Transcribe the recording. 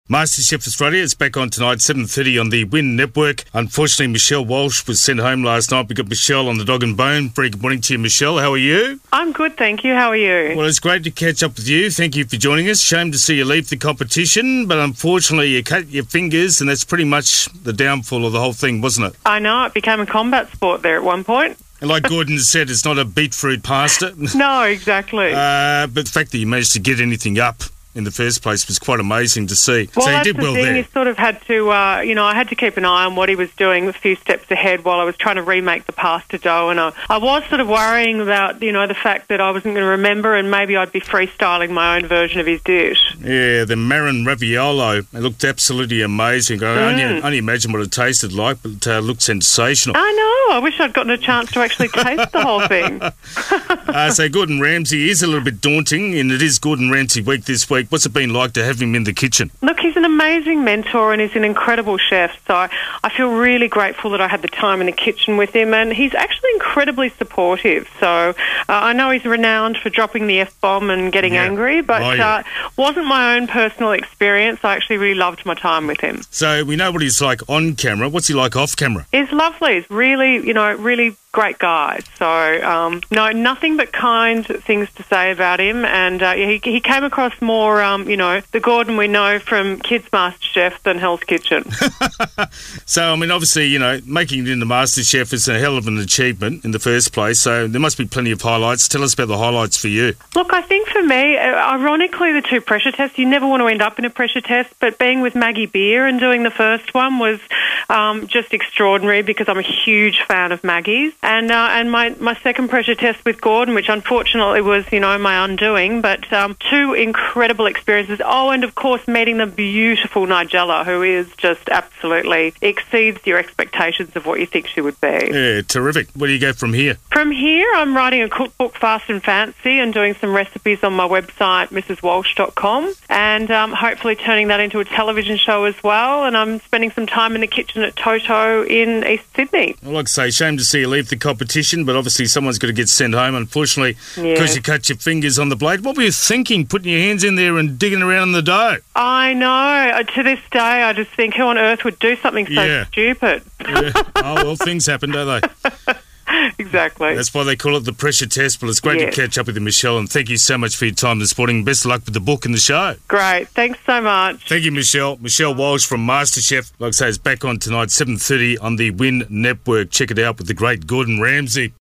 MasterChef Australia is back on tonight, 7:30 on the Win Network. Unfortunately, Michelle Walsh was sent home last night. We got Michelle on the dog and bone. Very good morning to you, Michelle. How are you? I'm good, thank you. How are you? Well, it's great to catch up with you. Thank you for joining us. Shame to see you leave the competition, but unfortunately you cut your fingers, and that's pretty much the downfall of the whole thing, wasn't it? I know, it became a combat sport there at one point. And like Gordon said, it's not a beetroot pasta. No, exactly. But the fact that you managed to get anything up in the first place was quite amazing to see. Well, so you that's did well the thing. there. You sort of had to, I had to keep an eye on what he was doing a few steps ahead while I was trying to remake the pasta dough. And I was sort of worrying about, the fact that I wasn't going to remember and maybe I'd be freestyling my own version of his dish. Yeah, the Marin Raviolo. It looked absolutely amazing. I only imagine what it tasted like, but it looked sensational. I know. I wish I'd gotten a chance to actually taste the whole thing. So Gordon Ramsay is a little bit daunting, and it is Gordon Ramsay week this week. What's it been like to have him in the kitchen? Look, he's an amazing mentor and he's an incredible chef, so I feel really grateful that I had the time in the kitchen with him, and he's actually incredibly supportive. So I know he's renowned for dropping the F-bomb and getting angry, but wasn't my own personal experience. I actually really loved my time with him. So we know what he's like on camera. What's he like off camera? He's lovely. He's really, really great guy. So, no, nothing but kind things to say about him. And he came across more, the Gordon we know from Kids MasterChef than Hell's Kitchen. So, I mean, obviously, making it into MasterChef is a hell of an achievement in the first place. So there must be plenty of highlights. Tell us about the highlights for you. Look, I think for me, ironically, the two pressure tests, you never want to end up in a pressure test, but being with Maggie Beer and doing the first one was just extraordinary because I'm a huge fan of Maggie's. And my second pressure test with Gordon, which unfortunately was, my undoing, but two incredible experiences. Oh, and of course, meeting the beautiful Nigella, who is just absolutely exceeds your expectations of what you think she would be. Yeah, terrific. Where do you go from here? From here, I'm writing a cookbook, Fast and Fancy, and doing some recipes on my website, mrswalsh.com, and hopefully turning that into a television show as well. And I'm spending some time in the kitchen at Toto in East Sydney. Well, like I say, shame to see you leave the competition, but obviously someone's got to get sent home, unfortunately, because you cut your fingers on the blade. What were you thinking, putting your hands in there and digging around in the dough? I know. To this day, I just think, who on earth would do something so stupid? Yeah. Oh, well, things happen, don't they? Exactly. That's why they call it the pressure test. But it's great to catch up with you, Michelle, and thank you so much for your time this morning. Best of luck with the book and the show. Great. Thanks so much. Thank you, Michelle. Michelle Walsh from MasterChef. Like I say, it's back on tonight, 7:30 on the Win Network. Check it out with the great Gordon Ramsay.